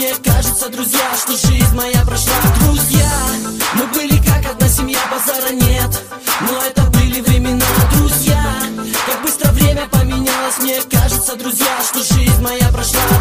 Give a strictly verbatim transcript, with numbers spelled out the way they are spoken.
мне кажется, друзья, что жизнь моя прошла. Друзья, мы были как одна семья, базара нет, но это были времена. Друзья, как быстро время поменялось, мне кажется, друзья, что жизнь моя прошла.